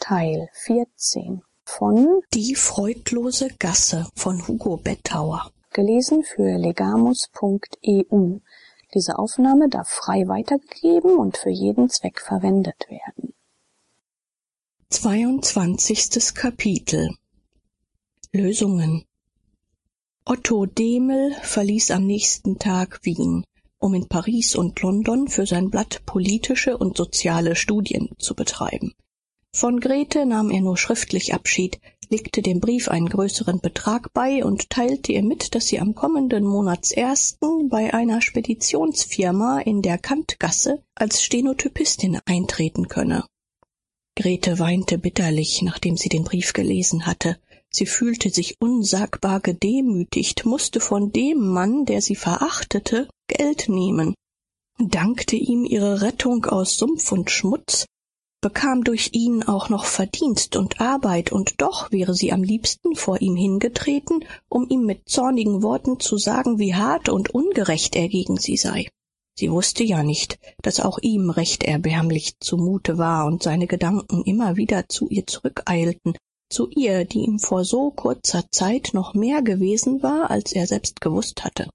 Teil 14 von Die freudlose Gasse von Hugo Bettauer. Gelesen für legamus.eu. Diese Aufnahme darf frei weitergegeben und für jeden Zweck verwendet werden. 22. Kapitel. Lösungen. Otto Demel verließ am nächsten Tag Wien, um in Paris und London für sein Blatt politische und soziale Studien zu betreiben. Von Grete nahm er nur schriftlich Abschied, legte dem Brief einen größeren Betrag bei und teilte ihr mit, dass sie am kommenden Monatsersten bei einer Speditionsfirma in der Kantgasse als Stenotypistin eintreten könne. Grete weinte bitterlich, nachdem sie den Brief gelesen hatte. Sie fühlte sich unsagbar gedemütigt, musste von dem Mann, der sie verachtete, Geld nehmen, dankte ihm ihre Rettung aus Sumpf und Schmutz, bekam durch ihn auch noch Verdienst und Arbeit, und doch wäre sie am liebsten vor ihm hingetreten, um ihm mit zornigen Worten zu sagen, wie hart und ungerecht er gegen sie sei. Sie wusste ja nicht, dass auch ihm recht erbärmlich zumute war und seine Gedanken immer wieder zu ihr zurückeilten, zu ihr, die ihm vor so kurzer Zeit noch mehr gewesen war, als er selbst gewusst hatte.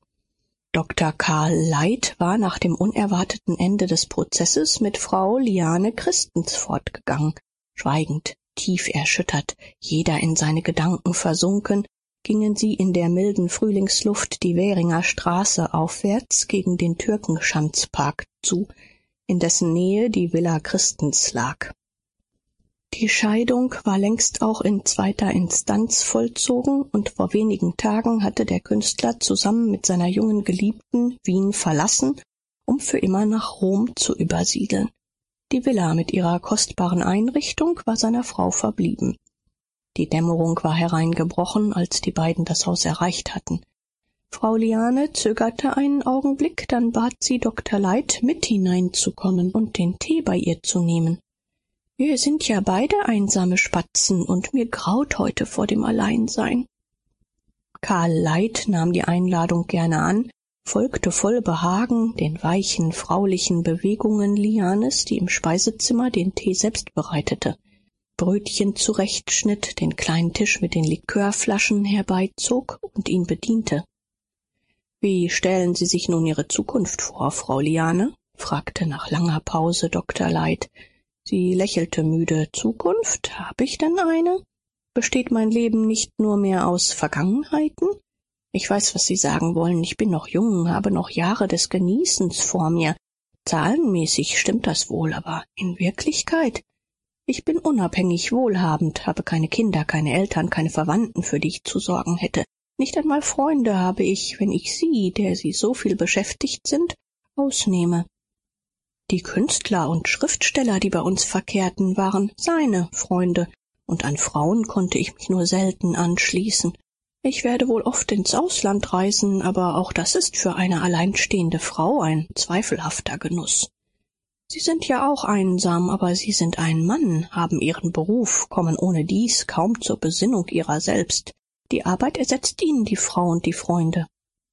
Dr. Karl Leit war nach dem unerwarteten Ende des Prozesses mit Frau Liane Christens fortgegangen. Schweigend, tief erschüttert, jeder in seine Gedanken versunken, gingen sie in der milden Frühlingsluft die Währinger Straße aufwärts gegen den Türkenschanzpark zu, in dessen Nähe die Villa Christens lag. Die Scheidung war längst auch in zweiter Instanz vollzogen, und vor wenigen Tagen hatte der Künstler zusammen mit seiner jungen Geliebten Wien verlassen, um für immer nach Rom zu übersiedeln. Die Villa mit ihrer kostbaren Einrichtung war seiner Frau verblieben. Die Dämmerung war hereingebrochen, als die beiden das Haus erreicht hatten. Frau Liane zögerte einen Augenblick, dann bat sie Dr. Leit, mit hineinzukommen und den Tee bei ihr zu nehmen. »Wir sind ja beide einsame Spatzen, und mir graut heute vor dem Alleinsein.« Karl Leit nahm die Einladung gerne an, folgte voll Behagen den weichen, fraulichen Bewegungen Lianes, die im Speisezimmer den Tee selbst bereitete, Brötchen zurechtschnitt, den kleinen Tisch mit den Likörflaschen herbeizog und ihn bediente. »Wie stellen Sie sich nun Ihre Zukunft vor, Frau Liane?« fragte nach langer Pause Dr. Leit. Sie lächelte müde. »Zukunft? Hab ich denn eine? Besteht mein Leben nicht nur mehr aus Vergangenheiten? Ich weiß, was Sie sagen wollen. Ich bin noch jung, habe noch Jahre des Genießens vor mir. Zahlenmäßig stimmt das wohl, aber in Wirklichkeit? Ich bin unabhängig, wohlhabend, habe keine Kinder, keine Eltern, keine Verwandten, für die ich zu sorgen hätte. Nicht einmal Freunde habe ich, wenn ich Sie, der Sie so viel beschäftigt sind, ausnehme. Die Künstler und Schriftsteller, die bei uns verkehrten, waren seine Freunde, und an Frauen konnte ich mich nur selten anschließen. Ich werde wohl oft ins Ausland reisen, aber auch das ist für eine alleinstehende Frau ein zweifelhafter Genuss. Sie sind ja auch einsam, aber Sie sind ein Mann, haben Ihren Beruf, kommen ohne dies kaum zur Besinnung Ihrer selbst. Die Arbeit ersetzt Ihnen die Frau und die Freunde.«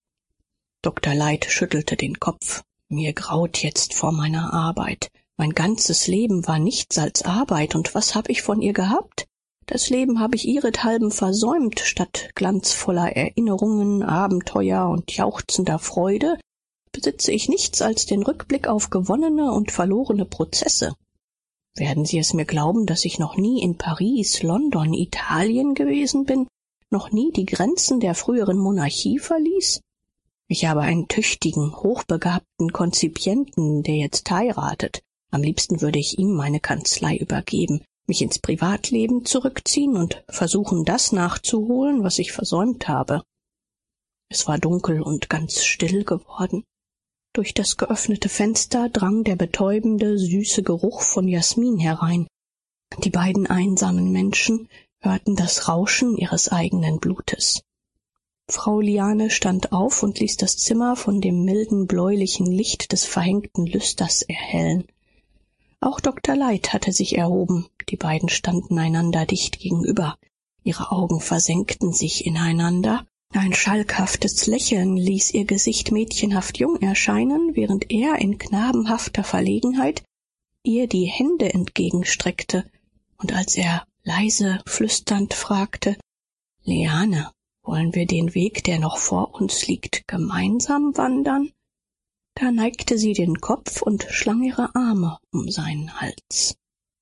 Dr. Leit schüttelte den Kopf. »Mir graut jetzt vor meiner Arbeit. Mein ganzes Leben war nichts als Arbeit, und was hab ich von ihr gehabt? Das Leben habe ich ihrethalben versäumt. Statt glanzvoller Erinnerungen, Abenteuer und jauchzender Freude besitze ich nichts als den Rückblick auf gewonnene und verlorene Prozesse. Werden Sie es mir glauben, dass ich noch nie in Paris, London, Italien gewesen bin, noch nie die Grenzen der früheren Monarchie verließ? Ich habe einen tüchtigen, hochbegabten Konzipienten, der jetzt heiratet. Am liebsten würde ich ihm meine Kanzlei übergeben, mich ins Privatleben zurückziehen und versuchen, das nachzuholen, was ich versäumt habe.« Es war dunkel und ganz still geworden. Durch das geöffnete Fenster drang der betäubende, süße Geruch von Jasmin herein. Die beiden einsamen Menschen hörten das Rauschen ihres eigenen Blutes. Frau Liane stand auf und ließ das Zimmer von dem milden, bläulichen Licht des verhängten Lüsters erhellen. Auch Dr. Leit hatte sich erhoben. Die beiden standen einander dicht gegenüber. Ihre Augen versenkten sich ineinander. Ein schalkhaftes Lächeln ließ ihr Gesicht mädchenhaft jung erscheinen, während er in knabenhafter Verlegenheit ihr die Hände entgegenstreckte und als er leise flüsternd fragte: »Liane, wollen wir den Weg, der noch vor uns liegt, gemeinsam wandern?« Da neigte sie den Kopf und schlang ihre Arme um seinen Hals.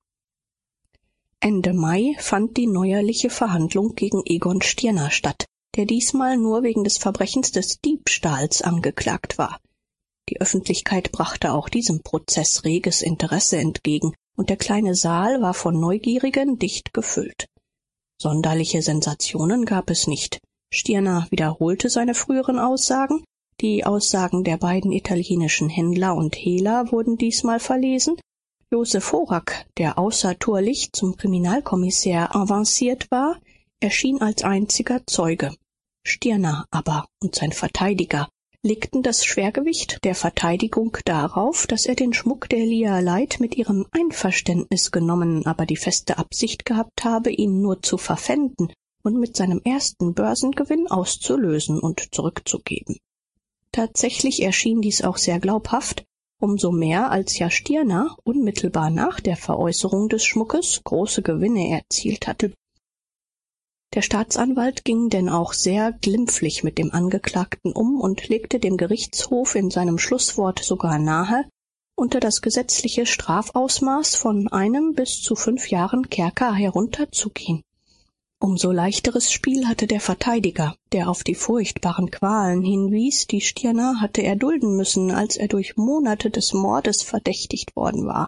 Ende Mai fand die neuerliche Verhandlung gegen Egon Stirner statt, der diesmal nur wegen des Verbrechens des Diebstahls angeklagt war. Die Öffentlichkeit brachte auch diesem Prozess reges Interesse entgegen, und der kleine Saal war von Neugierigen dicht gefüllt. Sonderliche Sensationen gab es nicht. Stirner wiederholte seine früheren Aussagen. Die Aussagen der beiden italienischen Händler und Hehler wurden diesmal verlesen. Josef Horak, der außertourlich zum Kriminalkommissär avanciert war, erschien als einziger Zeuge. Stirner aber und sein Verteidiger legten das Schwergewicht der Verteidigung darauf, dass er den Schmuck der Lia Leith mit ihrem Einverständnis genommen, aber die feste Absicht gehabt habe, ihn nur zu verpfänden und mit seinem ersten Börsengewinn auszulösen und zurückzugeben. Tatsächlich erschien dies auch sehr glaubhaft, umso mehr als ja Stirner unmittelbar nach der Veräußerung des Schmuckes große Gewinne erzielt hatte. Der Staatsanwalt ging denn auch sehr glimpflich mit dem Angeklagten um und legte dem Gerichtshof in seinem Schlusswort sogar nahe, unter das gesetzliche Strafausmaß von 1 bis zu 5 Jahren Kerker herunterzugehen. Umso leichteres Spiel hatte der Verteidiger, der auf die furchtbaren Qualen hinwies, die Stirner hatte erdulden müssen, als er durch Monate des Mordes verdächtigt worden war.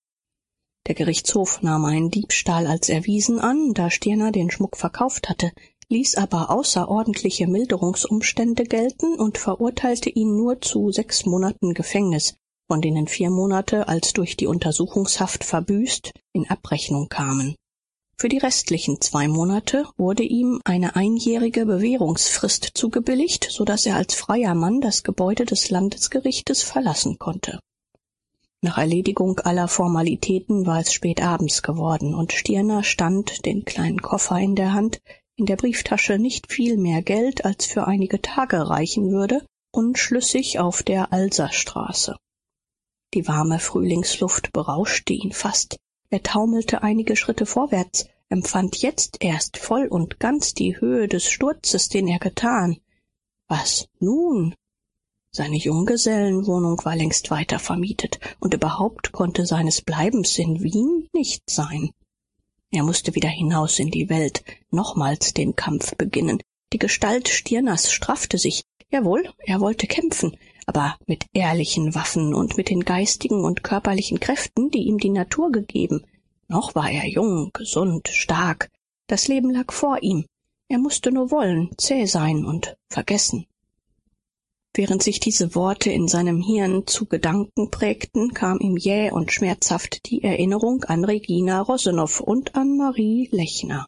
Der Gerichtshof nahm einen Diebstahl als erwiesen an, da Stirner den Schmuck verkauft hatte, ließ aber außerordentliche Milderungsumstände gelten und verurteilte ihn nur zu 6 Monaten Gefängnis, von denen 4 Monate als durch die Untersuchungshaft verbüßt in Abrechnung kamen. Für die restlichen 2 Monate wurde ihm eine einjährige Bewährungsfrist zugebilligt, so dass er als freier Mann das Gebäude des Landesgerichtes verlassen konnte. Nach Erledigung aller Formalitäten war es spät abends geworden, und Stirner stand, den kleinen Koffer in der Hand, in der Brieftasche nicht viel mehr Geld, als für einige Tage reichen würde, unschlüssig auf der Alserstraße. Die warme Frühlingsluft berauschte ihn fast. Er taumelte einige Schritte vorwärts, empfand jetzt erst voll und ganz die Höhe des Sturzes, den er getan. Was nun? Seine Junggesellenwohnung war längst weiter vermietet, und überhaupt konnte seines Bleibens in Wien nicht sein. Er musste wieder hinaus in die Welt, nochmals den Kampf beginnen. Die Gestalt Stirners straffte sich. Jawohl, er wollte kämpfen, aber mit ehrlichen Waffen und mit den geistigen und körperlichen Kräften, die ihm die Natur gegeben. Noch war er jung, gesund, stark. Das Leben lag vor ihm. Er musste nur wollen, zäh sein und vergessen. Während sich diese Worte in seinem Hirn zu Gedanken prägten, kam ihm jäh und schmerzhaft die Erinnerung an Regina Rosenow und an Marie Lechner.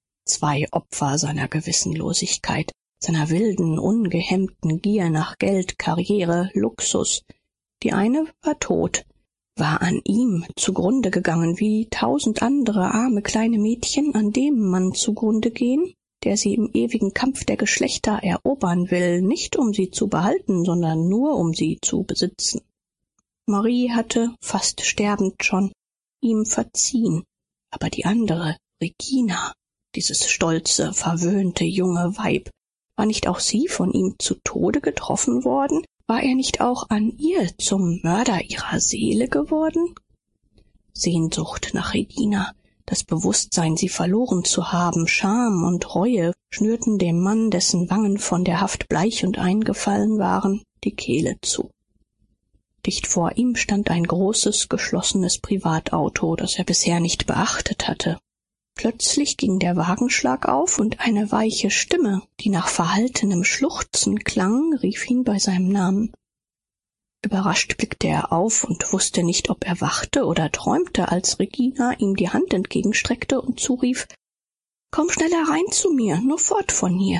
2 Opfer seiner Gewissenlosigkeit, seiner wilden, ungehemmten Gier nach Geld, Karriere, Luxus. Die eine war tot, war an ihm zugrunde gegangen, wie 1000 andere arme kleine Mädchen an dem Mann zugrunde gehen, der sie im ewigen Kampf der Geschlechter erobern will, nicht um sie zu behalten, sondern nur um sie zu besitzen. Marie hatte, fast sterbend schon, ihm verziehen, aber die andere, Regina, dieses stolze, verwöhnte junge Weib, war nicht auch sie von ihm zu Tode getroffen worden? War er nicht auch an ihr zum Mörder ihrer Seele geworden? Sehnsucht nach Regina, das Bewusstsein, sie verloren zu haben, Scham und Reue schnürten dem Mann, dessen Wangen von der Haft bleich und eingefallen waren, die Kehle zu. Dicht vor ihm stand ein großes, geschlossenes Privatauto, das er bisher nicht beachtet hatte. Plötzlich ging der Wagenschlag auf und eine weiche Stimme, die nach verhaltenem Schluchzen klang, rief ihn bei seinem Namen. Überrascht blickte er auf und wusste nicht, ob er wachte oder träumte, als Regina ihm die Hand entgegenstreckte und zurief: »Komm schnell herein zu mir, nur fort von hier.«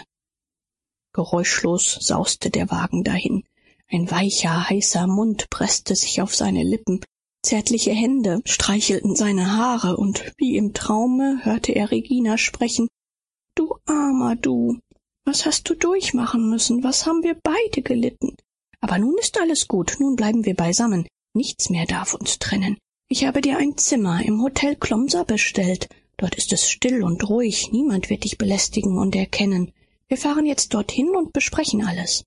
Geräuschlos sauste der Wagen dahin. Ein weicher, heißer Mund presste sich auf seine Lippen. Zärtliche Hände streichelten seine Haare, und wie im Traume hörte er Regina sprechen. »Du Armer, du! Was hast du durchmachen müssen? Was haben wir beide gelitten? Aber nun ist alles gut, nun bleiben wir beisammen. Nichts mehr darf uns trennen. Ich habe dir ein Zimmer im Hotel Klomser bestellt. Dort ist es still und ruhig, niemand wird dich belästigen und erkennen. Wir fahren jetzt dorthin und besprechen alles.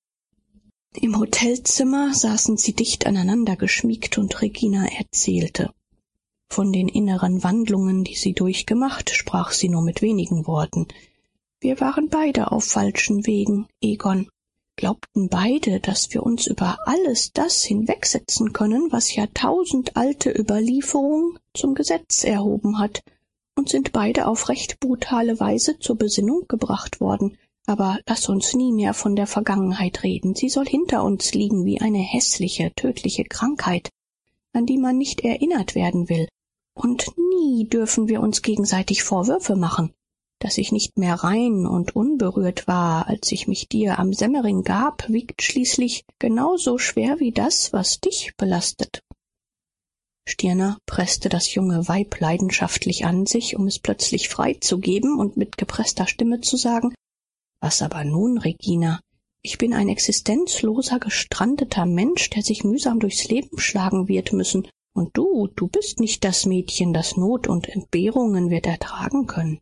Im Hotelzimmer saßen sie dicht aneinander geschmiegt und Regina erzählte. Von den inneren Wandlungen, die sie durchgemacht, sprach sie nur mit wenigen Worten. Wir waren beide auf falschen Wegen, Egon, glaubten beide, dass wir uns über alles das hinwegsetzen können, was jahrtausendalte Überlieferung zum Gesetz erhoben hat, und sind beide auf recht brutale Weise zur Besinnung gebracht worden. Aber lass uns nie mehr von der Vergangenheit reden. Sie soll hinter uns liegen wie eine hässliche, tödliche Krankheit, an die man nicht erinnert werden will. Und nie dürfen wir uns gegenseitig Vorwürfe machen, dass ich nicht mehr rein und unberührt war, als ich mich dir am Semmering gab, wiegt schließlich genauso schwer wie das, was dich belastet. Stirner presste das junge Weib leidenschaftlich an sich, um es plötzlich freizugeben und mit gepresster Stimme zu sagen: Was aber nun, Regina? Ich bin ein existenzloser, gestrandeter Mensch, der sich mühsam durchs Leben schlagen wird müssen. Und du bist nicht das Mädchen, das Not und Entbehrungen wird ertragen können.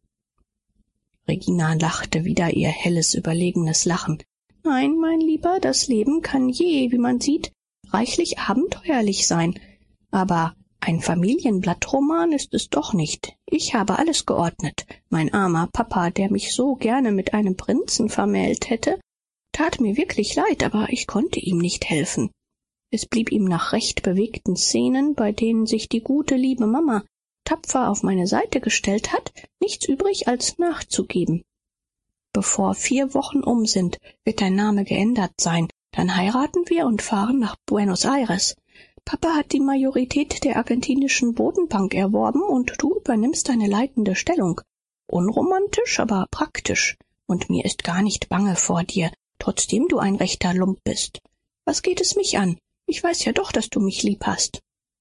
Regina lachte wieder ihr helles, überlegenes Lachen. Nein, mein Lieber, das Leben kann wie man sieht, reichlich abenteuerlich sein. Aber ein Familienblattroman ist es doch nicht. Ich habe alles geordnet. Mein armer Papa, der mich so gerne mit einem Prinzen vermählt hätte, tat mir wirklich leid, aber ich konnte ihm nicht helfen. Es blieb ihm nach recht bewegten Szenen, bei denen sich die gute, liebe Mama tapfer auf meine Seite gestellt hat, nichts übrig, als nachzugeben. Bevor 4 Wochen um sind, wird dein Name geändert sein. Dann heiraten wir und fahren nach Buenos Aires. Papa hat die Majorität der argentinischen Bodenbank erworben und du übernimmst eine leitende Stellung. Unromantisch, aber praktisch. Und mir ist gar nicht bange vor dir, trotzdem du ein rechter Lump bist. Was geht es mich an? Ich weiß ja doch, dass du mich lieb hast.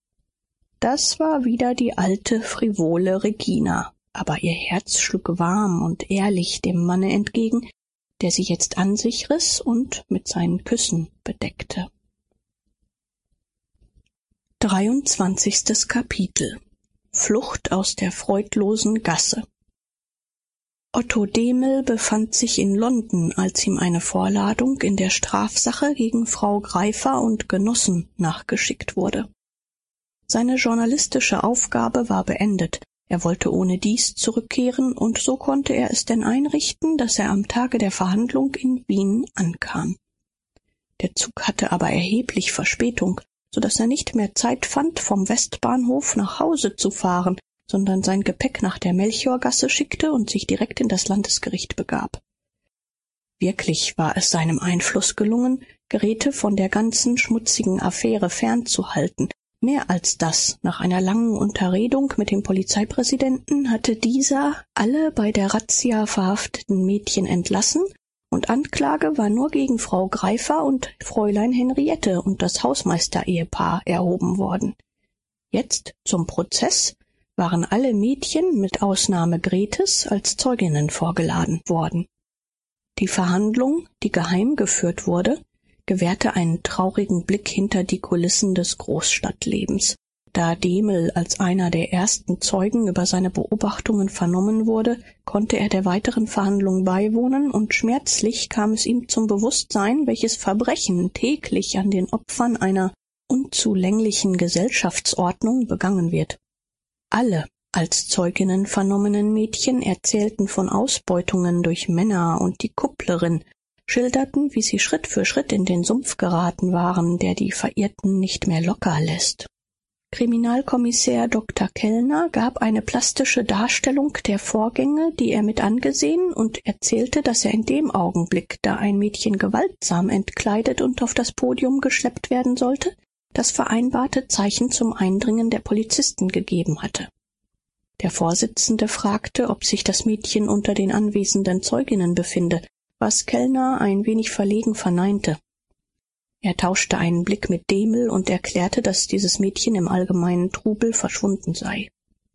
Das war wieder die alte, frivole Regina, aber ihr Herz schlug warm und ehrlich dem Manne entgegen, der sie jetzt an sich riss und mit seinen Küssen bedeckte. 23. Kapitel. Flucht aus der freudlosen Gasse. Otto Demel befand sich in London, als ihm eine Vorladung in der Strafsache gegen Frau Greifer und Genossen nachgeschickt wurde. Seine journalistische Aufgabe war beendet. Er wollte ohnedies zurückkehren, und so konnte er es denn einrichten, dass er am Tage der Verhandlung in Wien ankam. Der Zug hatte aber erheblich Verspätung, so dass er nicht mehr Zeit fand, vom Westbahnhof nach Hause zu fahren, sondern sein Gepäck nach der Melchiorgasse schickte und sich direkt in das Landesgericht begab. Wirklich war es seinem Einfluss gelungen, Grete von der ganzen schmutzigen Affäre fernzuhalten. Mehr als das, nach einer langen Unterredung mit dem Polizeipräsidenten hatte dieser alle bei der Razzia verhafteten Mädchen entlassen, und Anklage war nur gegen Frau Greifer und Fräulein Henriette und das Hausmeister-Ehepaar erhoben worden. Jetzt zum Prozess waren alle Mädchen mit Ausnahme Gretes als Zeuginnen vorgeladen worden. Die Verhandlung, die geheim geführt wurde, gewährte einen traurigen Blick hinter die Kulissen des Großstadtlebens. Da Demel als einer der ersten Zeugen über seine Beobachtungen vernommen wurde, konnte er der weiteren Verhandlung beiwohnen, und schmerzlich kam es ihm zum Bewusstsein, welches Verbrechen täglich an den Opfern einer unzulänglichen Gesellschaftsordnung begangen wird. Alle als Zeuginnen vernommenen Mädchen erzählten von Ausbeutungen durch Männer, und die Kupplerin schilderten, wie sie Schritt für Schritt in den Sumpf geraten waren, der die Verirrten nicht mehr locker lässt. Kriminalkommissär Dr. Kellner gab eine plastische Darstellung der Vorgänge, die er mit angesehen, und erzählte, dass er in dem Augenblick, da ein Mädchen gewaltsam entkleidet und auf das Podium geschleppt werden sollte, das vereinbarte Zeichen zum Eindringen der Polizisten gegeben hatte. Der Vorsitzende fragte, ob sich das Mädchen unter den anwesenden Zeuginnen befinde, was Kellner ein wenig verlegen verneinte. Er tauschte einen Blick mit Demel und erklärte, dass dieses Mädchen im allgemeinen Trubel verschwunden sei.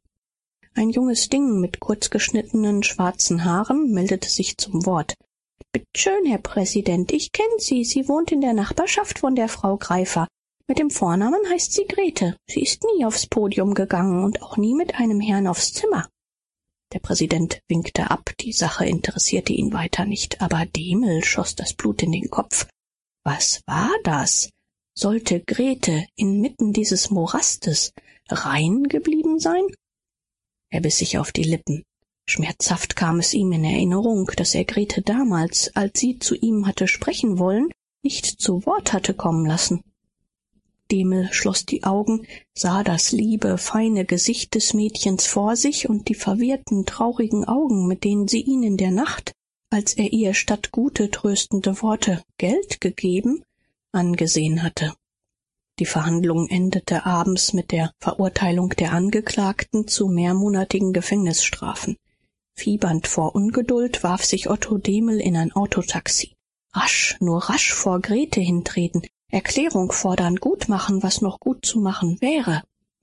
Ein junges Ding mit kurzgeschnittenen schwarzen Haaren meldete sich zum Wort. »Bitte schön, Herr Präsident, ich kenne Sie. Sie wohnt in der Nachbarschaft von der Frau Greifer. Mit dem Vornamen heißt sie Grete. Sie ist nie aufs Podium gegangen und auch nie mit einem Herrn aufs Zimmer. Der Präsident winkte ab, die Sache interessierte ihn weiter nicht, aber Demel schoss das Blut in den Kopf. Was war das? Sollte Grete inmitten dieses Morastes rein geblieben sein? Er biss sich auf die Lippen. Schmerzhaft kam es ihm in Erinnerung, dass er Grete damals, als sie zu ihm hatte sprechen wollen, nicht zu Wort hatte kommen lassen. Demel schloss die Augen, sah das liebe, feine Gesicht des Mädchens vor sich und die verwirrten, traurigen Augen, mit denen sie ihn in der Nacht, als er ihr statt gute, tröstende Worte Geld gegeben, angesehen hatte. Die Verhandlung endete abends mit der Verurteilung der Angeklagten zu mehrmonatigen Gefängnisstrafen. Fiebernd vor Ungeduld warf sich Otto Demel in ein Autotaxi. Rasch, nur rasch vor Grete hintreten, Erklärung fordern, gut machen, was noch gut zu machen wäre.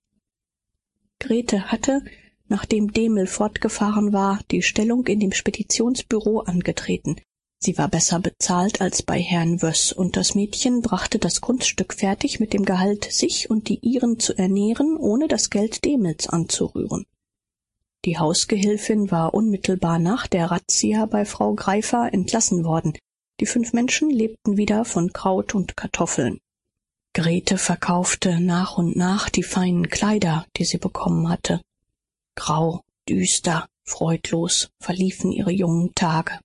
Grete hatte, nachdem Demel fortgefahren war, die Stellung in dem Speditionsbüro angetreten. Sie war besser bezahlt als bei Herrn Wöss, und das Mädchen brachte das Kunststück fertig mit dem Gehalt, sich und die ihren zu ernähren, ohne das Geld Demels anzurühren. Die Hausgehilfin war unmittelbar nach der Razzia bei Frau Greifer entlassen worden. Die 5 Menschen lebten wieder von Kraut und Kartoffeln. Grete verkaufte nach und nach die feinen Kleider, die sie bekommen hatte. Grau, düster, freudlos verliefen ihre jungen Tage.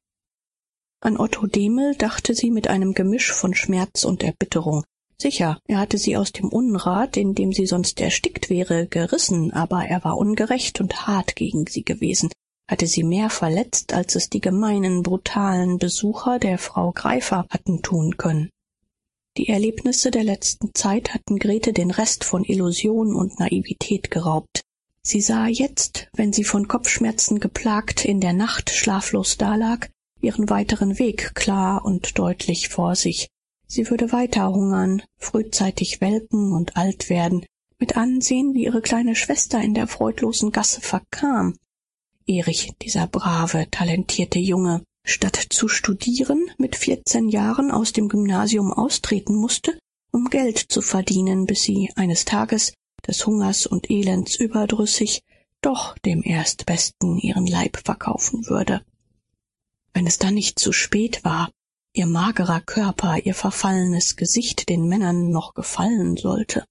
An Otto Demel dachte sie mit einem Gemisch von Schmerz und Erbitterung. Sicher, er hatte sie aus dem Unrat, in dem sie sonst erstickt wäre, gerissen, aber er war ungerecht und hart gegen sie gewesen, hatte sie mehr verletzt, als es die gemeinen, brutalen Besucher der Frau Greifer hatten tun können. Die Erlebnisse der letzten Zeit hatten Grete den Rest von Illusion und Naivität geraubt. Sie sah jetzt, wenn sie von Kopfschmerzen geplagt in der Nacht schlaflos dalag, ihren weiteren Weg klar und deutlich vor sich. Sie würde weiter hungern, frühzeitig welken und alt werden, mit ansehen, wie ihre kleine Schwester in der freudlosen Gasse verkam. Erich, dieser brave, talentierte Junge, statt zu studieren, mit 14 Jahren aus dem Gymnasium austreten musste, um Geld zu verdienen, bis sie eines Tages, des Hungers und Elends überdrüssig, doch dem Erstbesten ihren Leib verkaufen würde. Wenn es dann nicht zu spät war, ihr magerer Körper, ihr verfallenes Gesicht den Männern noch gefallen sollte.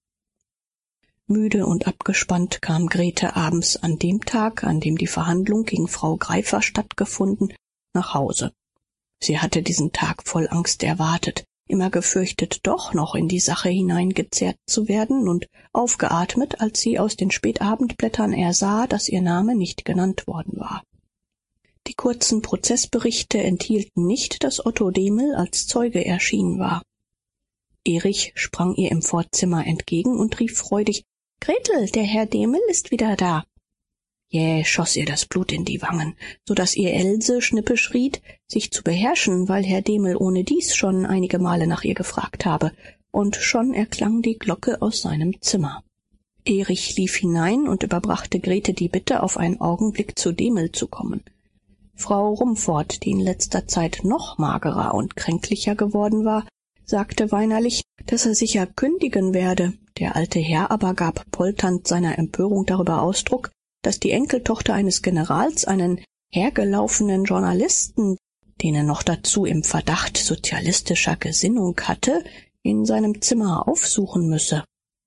Müde und abgespannt kam Grete abends an dem Tag, an dem die Verhandlung gegen Frau Greifer stattgefunden, nach Hause. Sie hatte diesen Tag voll Angst erwartet, immer gefürchtet, doch noch in die Sache hineingezerrt zu werden und aufgeatmet, als sie aus den Spätabendblättern ersah, dass ihr Name nicht genannt worden war. Die kurzen Prozessberichte enthielten nicht, dass Otto Demel als Zeuge erschienen war. Erich sprang ihr im Vorzimmer entgegen und rief freudig: »Gretel, der Herr Demel ist wieder da.« Jäh schoss ihr das Blut in die Wangen, so daß ihr Else schnippisch riet, sich zu beherrschen, weil Herr Demel ohnedies schon einige Male nach ihr gefragt habe, und schon erklang die Glocke aus seinem Zimmer. Erich lief hinein und überbrachte Grete die Bitte, auf einen Augenblick zu Demel zu kommen. Frau Rumford, die in letzter Zeit noch magerer und kränklicher geworden war, sagte weinerlich, dass er sicher kündigen werde. Der alte Herr aber gab polternd seiner Empörung darüber Ausdruck, dass die Enkeltochter eines Generals einen hergelaufenen Journalisten, den er noch dazu im Verdacht sozialistischer Gesinnung hatte, in seinem Zimmer aufsuchen müsse.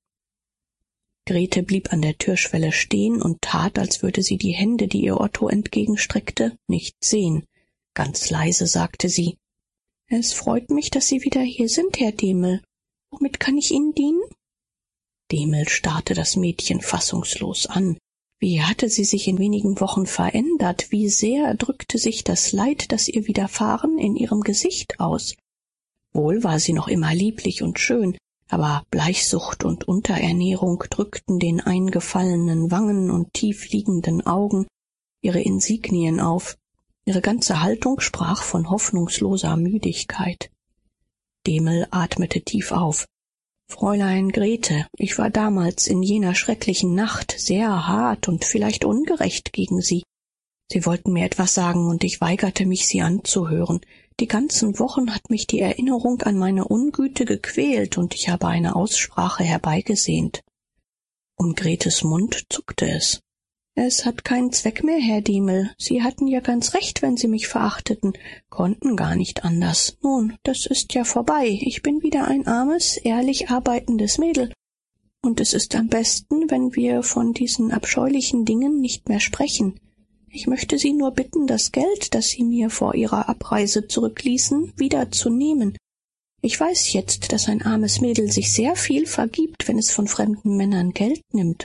Grete blieb an der Türschwelle stehen und tat, als würde sie die Hände, die ihr Otto entgegenstreckte, nicht sehen. Ganz leise sagte sie: »Es freut mich, dass Sie wieder hier sind, Herr Demel. Womit kann ich Ihnen dienen?« Demel starrte das Mädchen fassungslos an. Wie hatte sie sich in wenigen Wochen verändert? Wie sehr drückte sich das Leid, das ihr widerfahren, in ihrem Gesicht aus? Wohl war sie noch immer lieblich und schön, aber Bleichsucht und Unterernährung drückten den eingefallenen Wangen und tiefliegenden Augen ihre Insignien auf. Ihre ganze Haltung sprach von hoffnungsloser Müdigkeit. Demel atmete tief auf. »Fräulein Grete, ich war damals in jener schrecklichen Nacht sehr hart und vielleicht ungerecht gegen Sie. Sie wollten mir etwas sagen, und ich weigerte mich, Sie anzuhören. Die ganzen Wochen hat mich die Erinnerung an meine Ungüte gequält, und ich habe eine Aussprache herbeigesehnt. Um Gretes Mund zuckte es. »Es hat keinen Zweck mehr, Herr Diemel. Sie hatten ja ganz recht, wenn Sie mich verachteten, konnten gar nicht anders. Nun, das ist ja vorbei. Ich bin wieder ein armes, ehrlich arbeitendes Mädel. Und es ist am besten, wenn wir von diesen abscheulichen Dingen nicht mehr sprechen. Ich möchte Sie nur bitten, das Geld, das Sie mir vor Ihrer Abreise zurückließen, wiederzunehmen. Ich weiß jetzt, dass ein armes Mädel sich sehr viel vergibt, wenn es von fremden Männern Geld nimmt.«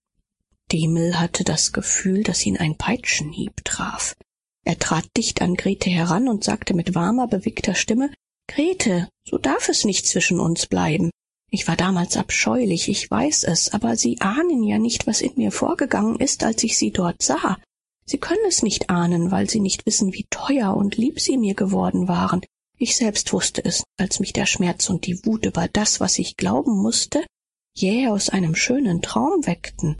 Diemel hatte das Gefühl, dass ihn ein Peitschenhieb traf. Er trat dicht an Grete heran und sagte mit warmer, bewiegter Stimme: »Grete, so darf es nicht zwischen uns bleiben. Ich war damals abscheulich, ich weiß es, aber Sie ahnen ja nicht, was in mir vorgegangen ist, als ich Sie dort sah. Sie können es nicht ahnen, weil Sie nicht wissen, wie teuer und lieb Sie mir geworden waren. Ich selbst wusste es, als mich der Schmerz und die Wut über das, was ich glauben musste, jäh aus einem schönen Traum weckten.«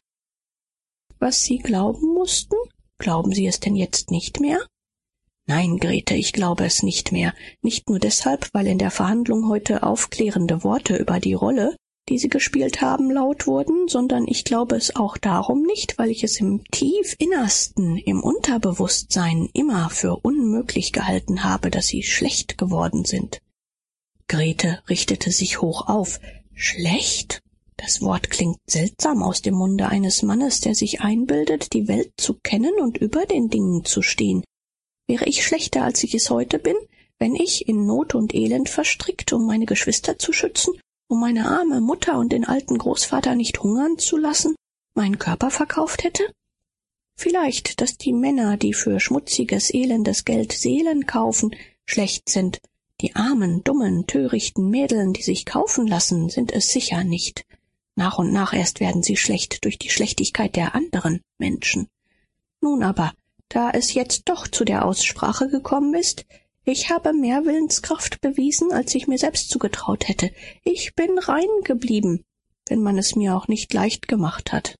»Was Sie glauben mussten? Glauben Sie es denn jetzt nicht mehr?« »Nein, Grete, ich glaube es nicht mehr. Nicht nur deshalb, weil in der Verhandlung heute aufklärende Worte über die Rolle, die Sie gespielt haben, laut wurden, sondern ich glaube es auch darum nicht, weil ich es im Tiefinnersten, im Unterbewusstsein immer für unmöglich gehalten habe, dass Sie schlecht geworden sind.« Grete richtete sich hoch auf. »Schlecht? Das Wort klingt seltsam aus dem Munde eines Mannes, der sich einbildet, die Welt zu kennen und über den Dingen zu stehen. Wäre ich schlechter, als ich es heute bin, wenn ich, in Not und Elend verstrickt, um meine Geschwister zu schützen, um meine arme Mutter und den alten Großvater nicht hungern zu lassen, meinen Körper verkauft hätte? Vielleicht, dass die Männer, die für schmutziges, elendes Geld Seelen kaufen, schlecht sind. Die armen, dummen, törichten Mädeln, die sich kaufen lassen, sind es sicher nicht. Nach und nach erst werden sie schlecht durch die Schlechtigkeit der anderen Menschen. Nun aber, da es jetzt doch zu der Aussprache gekommen ist, ich habe mehr Willenskraft bewiesen, als ich mir selbst zugetraut hätte. Ich bin rein geblieben, wenn man es mir auch nicht leicht gemacht hat.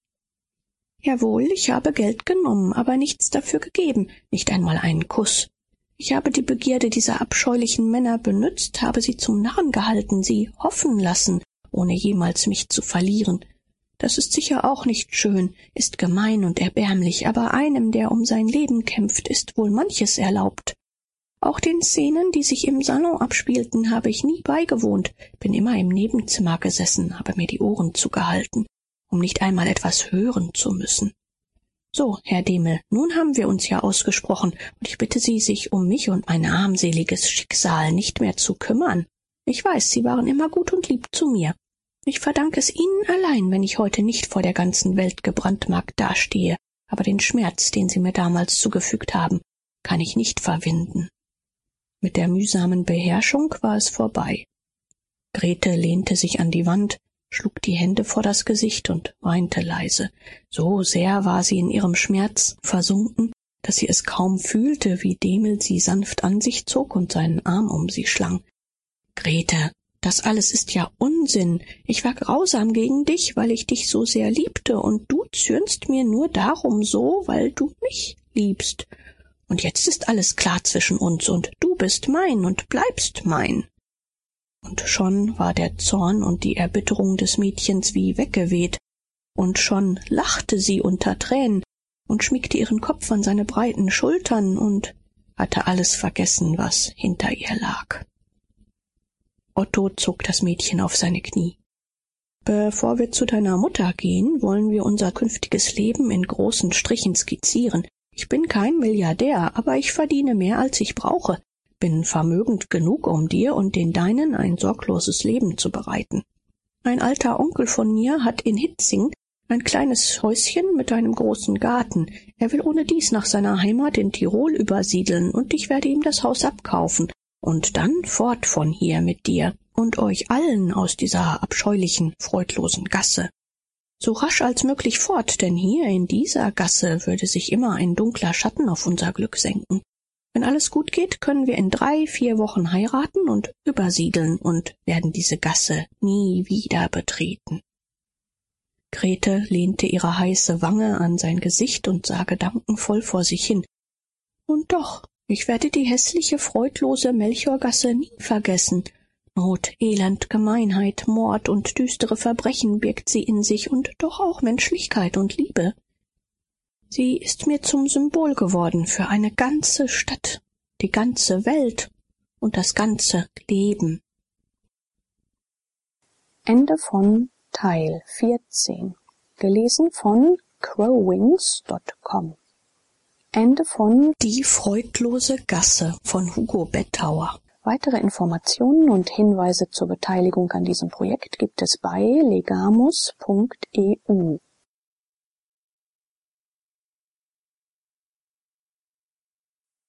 Jawohl, ich habe Geld genommen, aber nichts dafür gegeben, nicht einmal einen Kuss. Ich habe die Begierde dieser abscheulichen Männer benützt, habe sie zum Narren gehalten, sie hoffen lassen, ohne jemals mich zu verlieren. Das ist sicher auch nicht schön, ist gemein und erbärmlich, aber einem, der um sein Leben kämpft, ist wohl manches erlaubt. Auch den Szenen, die sich im Salon abspielten, habe ich nie beigewohnt, bin immer im Nebenzimmer gesessen, habe mir die Ohren zugehalten, um nicht einmal etwas hören zu müssen. So, Herr Diemel, nun haben wir uns ja ausgesprochen, und ich bitte Sie, sich um mich und mein armseliges Schicksal nicht mehr zu kümmern. Ich weiß, Sie waren immer gut und lieb zu mir. Ich verdanke es Ihnen allein, wenn ich heute nicht vor der ganzen Welt gebrandmarkt dastehe, aber den Schmerz, den Sie mir damals zugefügt haben, kann ich nicht verwinden.« Mit der mühsamen Beherrschung war es vorbei. Grete lehnte sich an die Wand, schlug die Hände vor das Gesicht und weinte leise. So sehr war sie in ihrem Schmerz versunken, dass sie es kaum fühlte, wie Diemel sie sanft an sich zog und seinen Arm um sie schlang. »Grete, das alles ist ja Unsinn. Ich war grausam gegen dich, weil ich dich so sehr liebte, und du zürnst mir nur darum so, weil du mich liebst. Und jetzt ist alles klar zwischen uns, und du bist mein und bleibst mein.« Und schon war der Zorn und die Erbitterung des Mädchens wie weggeweht, und schon lachte sie unter Tränen und schmiegte ihren Kopf an seine breiten Schultern und hatte alles vergessen, was hinter ihr lag. Otto zog das Mädchen auf seine Knie. »Bevor wir zu deiner Mutter gehen, wollen wir unser künftiges Leben in großen Strichen skizzieren. Ich bin kein Milliardär, aber ich verdiene mehr, als ich brauche, bin vermögend genug, um dir und den Deinen ein sorgloses Leben zu bereiten. Ein alter Onkel von mir hat in Hitzing ein kleines Häuschen mit einem großen Garten. Er will ohnedies nach seiner Heimat in Tirol übersiedeln, und ich werde ihm das Haus abkaufen und dann fort von hier mit dir und euch allen aus dieser abscheulichen, freudlosen Gasse. So rasch als möglich fort, denn hier in dieser Gasse würde sich immer ein dunkler Schatten auf unser Glück senken. Wenn alles gut geht, können wir in 3-4 Wochen heiraten und übersiedeln und werden diese Gasse nie wieder betreten.« Grete lehnte ihre heiße Wange an sein Gesicht und sah gedankenvoll vor sich hin. »Und doch, Ich werde die hässliche, freudlose Melchiorgasse nie vergessen. Not, Elend, Gemeinheit, Mord und düstere Verbrechen birgt sie in sich und doch auch Menschlichkeit und Liebe. Sie ist mir zum Symbol geworden für eine ganze Stadt, die ganze Welt und das ganze Leben. Ende von Teil 14. Gelesen von crowwings.com. Ende von Die freudlose Gasse von Hugo Bettauer. Weitere Informationen und Hinweise zur Beteiligung an diesem Projekt gibt es bei legamus.eu.